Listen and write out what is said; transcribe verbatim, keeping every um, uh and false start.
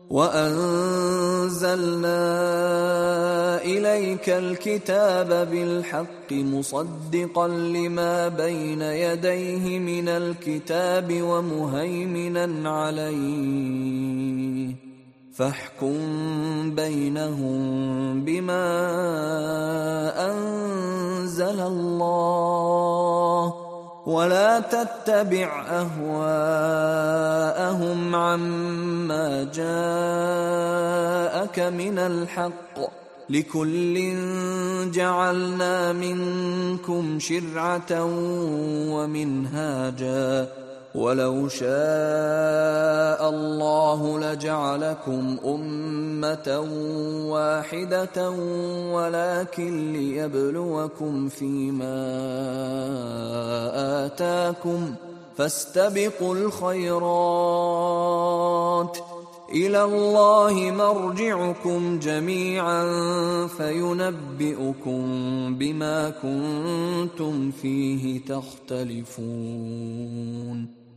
وأنزلنا إليك الكتاب بالحق مصدقا لما بين يديه من الكتاب ومهيمنا عليه فاحكم بينهم بما أنزل الله ولا تتبع أهواءهم عما جاءك من الحق لكل جعلنا منكم شرعة ومنهاجا ولو شاء الله لجعلكم أمة واحدة ولكن ليبلوكم فيما آتاكم فاستبقوا الخيرات إلى الله مرجعكم جميعا فينبئكم بما كنتم فيه تختلفون